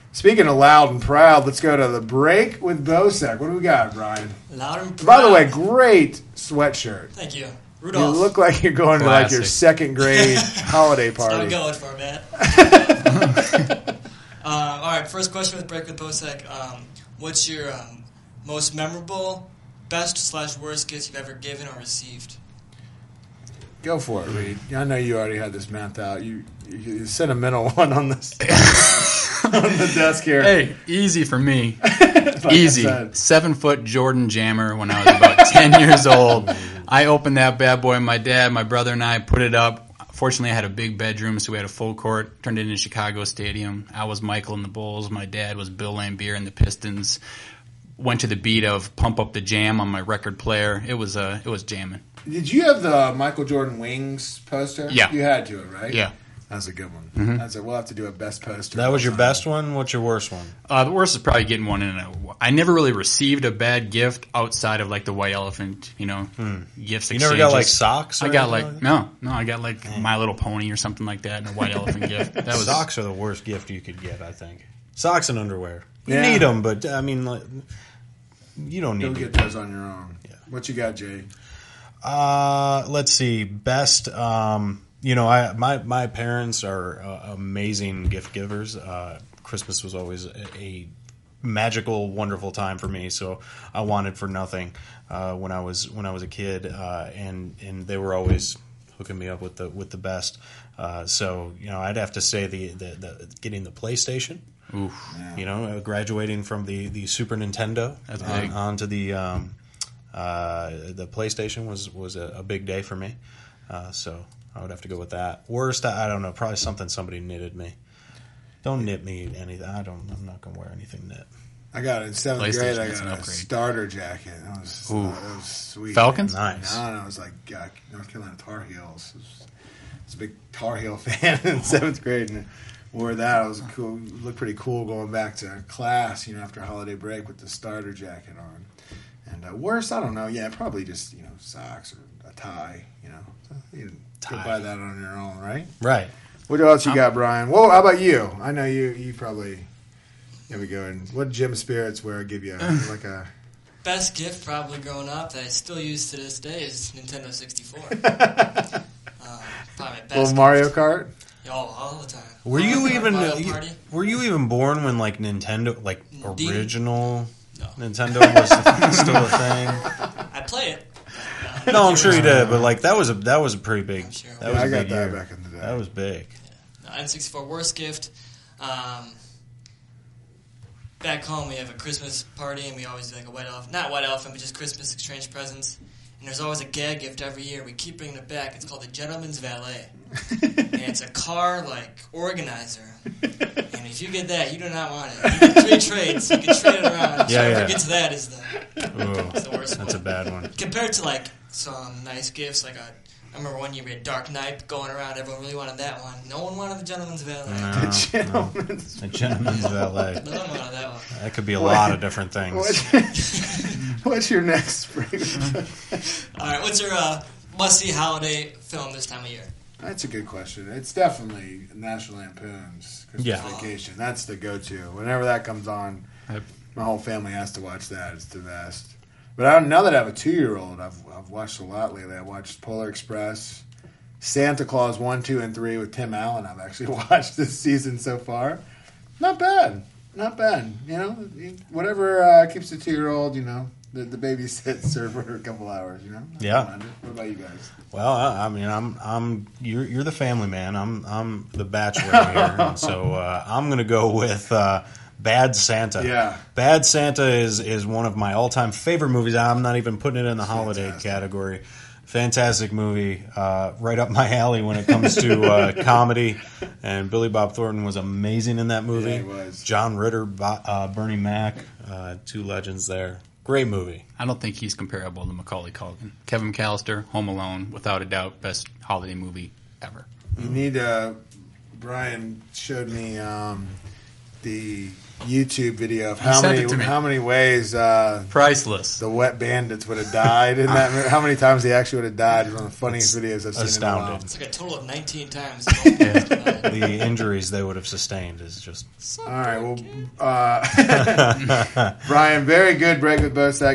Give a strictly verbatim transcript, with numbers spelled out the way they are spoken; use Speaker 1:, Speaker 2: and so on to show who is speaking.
Speaker 1: Speaking of loud and proud, let's go to the break with Bosek. What do we got, Brian?
Speaker 2: Loud and proud.
Speaker 1: By the way, great sweatshirt.
Speaker 2: Thank you. Rudolph.
Speaker 1: You look like you're going
Speaker 3: Classic.
Speaker 1: to like your second grade holiday party.
Speaker 2: That's what I'm going for, man. uh, all right, first question with Break with Bosek. Um, what's your um, most memorable, best slash worst gift you've ever given or received?
Speaker 1: Go for it, Reed. I know you already had this mapped out. You, you, you sentimental one on this on the desk here.
Speaker 3: Hey, easy for me.
Speaker 1: Like
Speaker 3: Easy.
Speaker 1: I said.
Speaker 3: Seven foot Jordan Jammer when I was about ten years old. I opened that bad boy. My dad, my brother, and I put it up. Fortunately, I had a big bedroom, so we had a full court. Turned it into Chicago Stadium. I was Michael in the Bulls. My dad was Bill Laimbeer in the Pistons. Went to the beat of "Pump Up the Jam" on my record player. It was uh, it was jamming.
Speaker 1: Did you have the Michael Jordan Wings poster?
Speaker 3: Yeah.
Speaker 1: You had to, right?
Speaker 3: Yeah.
Speaker 1: That was a good one.
Speaker 3: Mm-hmm.
Speaker 1: That's a, we'll have to do a best poster.
Speaker 4: That was your
Speaker 1: time.
Speaker 4: best one? What's your worst one?
Speaker 3: Uh, the worst is probably getting one in a. I never really received a bad gift outside of like the White Elephant, you know,
Speaker 4: Hmm.
Speaker 3: gifts.
Speaker 4: You
Speaker 3: exchanges.
Speaker 4: never got like socks? Or
Speaker 3: I got
Speaker 4: anything
Speaker 3: like no, no. I got like My Little Pony or something like that, and a White Elephant gift. That was
Speaker 4: Socks are the worst gift you could get, I think. Socks and underwear. You
Speaker 1: Yeah.
Speaker 4: need them, but I mean, like, you don't
Speaker 1: Go
Speaker 4: need
Speaker 1: get
Speaker 4: to.
Speaker 1: those on your own.
Speaker 4: Yeah.
Speaker 1: What you got, Jay?
Speaker 4: Uh, let's see. Best. Um, you know, I my my parents are uh, amazing gift givers. Uh, Christmas was always a, a magical, wonderful time for me. So I wanted for nothing uh, when I was when I was a kid, uh, and and they were always hooking me up with the with the best. Uh, so you know, I'd have to say the the, the getting the PlayStation.
Speaker 3: oof.
Speaker 1: Yeah.
Speaker 4: You know, uh, graduating from the, the Super Nintendo
Speaker 3: That's
Speaker 4: on,
Speaker 3: big.
Speaker 4: onto the um, uh, the PlayStation was was a, a big day for me. Uh, so I would have to go with that. Worst, I, I don't know. Probably something somebody knitted me. Don't knit me anything. I don't. I'm not gonna wear anything knit.
Speaker 1: I got in seventh grade. I
Speaker 3: PlayStation,
Speaker 1: got
Speaker 3: that's an
Speaker 1: a
Speaker 3: upgrade.
Speaker 1: starter jacket. That was,
Speaker 3: Ooh.
Speaker 1: that was sweet.
Speaker 3: Falcons?
Speaker 4: Nice.
Speaker 1: No, no, it was like uh, North Carolina Tar Heels. I was, I was a big Tar Heel fan in seventh grade, and wore that. I was cool. Looked pretty cool going back to class, you know, after holiday break with the starter jacket on. And uh, worst, I don't know. Yeah, probably just you know socks or a tie. You know, so you go
Speaker 4: Tie.
Speaker 1: buy that on your own, right?
Speaker 4: Right.
Speaker 1: What else you got, Brian? Well, how about you? I know you. You probably. There we go. And what gym spirits wear give you like a
Speaker 2: Best gift probably growing up that I still use to this day is Nintendo sixty-four. um, probably my best
Speaker 1: little Mario
Speaker 2: gift.
Speaker 1: Kart?
Speaker 2: Oh, all the time.
Speaker 4: Were you
Speaker 2: Mario Kart,
Speaker 4: even
Speaker 2: Mario
Speaker 4: you-
Speaker 2: Party?
Speaker 4: Were you even born when like Nintendo, like
Speaker 2: D-
Speaker 4: original
Speaker 2: No.
Speaker 4: Nintendo was still a thing?
Speaker 2: I play it.
Speaker 4: No, I'm sure you did, but like that was a that was a pretty big.
Speaker 2: I'm sure.
Speaker 4: That
Speaker 1: Yeah,
Speaker 4: was
Speaker 1: I
Speaker 4: a
Speaker 1: got
Speaker 4: big
Speaker 1: that
Speaker 4: year.
Speaker 1: back in the day.
Speaker 4: That was big.
Speaker 2: No, N sixty-four worst gift. Um, back home, we have a Christmas party, and we always do like a white elephant, not white elephant, but just Christmas exchange presents. And there's always a gag gift every year. We keep bringing it back. It's called the Gentleman's Valet, and it's a car like organizer. And if you get that, you do not want it. You get three trades. You can trade it around.
Speaker 4: Yeah,
Speaker 2: Whoever
Speaker 4: yeah.
Speaker 2: gets that is the,
Speaker 4: Ooh,
Speaker 2: is the worst
Speaker 4: that's a
Speaker 2: one.
Speaker 4: bad one.
Speaker 2: Compared to like some nice gifts, like a. I remember one year we had Dark Knight going around. Everyone really wanted that one. No one wanted the Gentleman's Valet.
Speaker 4: No,
Speaker 1: The gentleman's
Speaker 4: no. A gentleman's valet.
Speaker 2: No one wanted that one.
Speaker 4: That could be a lot of different things.
Speaker 1: What, what's your next spring?
Speaker 2: All right, what's your uh, must-see holiday film this time of year?
Speaker 1: That's a good question. It's definitely National Lampoon's Christmas
Speaker 4: Yeah.
Speaker 1: Vacation. That's the go-to. Whenever that comes on,
Speaker 3: Yep.
Speaker 1: my whole family has to watch that. It's the best. But I, now that I have a two-year-old, I've, I've watched a lot lately. I watched Polar Express, Santa Claus one, two, and three with Tim Allen. I've actually watched this season so far. Not bad. Not bad. You know, whatever uh, keeps the two-year-old, you know, the, the babysits her for a couple hours, you know? I
Speaker 4: Yeah.
Speaker 1: don't mind it. What about you guys?
Speaker 4: Well, I, I mean, I'm, I'm, you're, you're the family man. I'm, I'm the bachelor here, and so uh, I'm gonna go with uh, Bad Santa.
Speaker 1: Yeah.
Speaker 4: Bad Santa is is one of my all time favorite movies. I'm not even putting it in the holiday
Speaker 1: Fantastic.
Speaker 4: category. Fantastic movie, uh, right up my alley when it comes to uh, comedy. And Billy Bob Thornton was amazing in that movie.
Speaker 1: Yeah, he was.
Speaker 4: John Ritter, Bo- uh, Bernie Mac, uh, two legends there. Great movie.
Speaker 3: I don't think he's comparable to Macaulay Culkin. Kevin McAllister, Home Alone, without a doubt, best holiday movie ever.
Speaker 1: You need uh Brian showed me um, the YouTube video of how
Speaker 3: sent
Speaker 1: many
Speaker 3: it to me.
Speaker 1: how many ways uh,
Speaker 3: Priceless.
Speaker 1: the Wet Bandits would have died in that. movie. How many times he actually would have died is one of the funniest videos I've seen
Speaker 4: astounding.
Speaker 1: in a while.
Speaker 2: It's like a total of nineteen times.
Speaker 4: The injuries they would have sustained is just
Speaker 1: All right, well, uh, Brian, very good break with Bo Sack.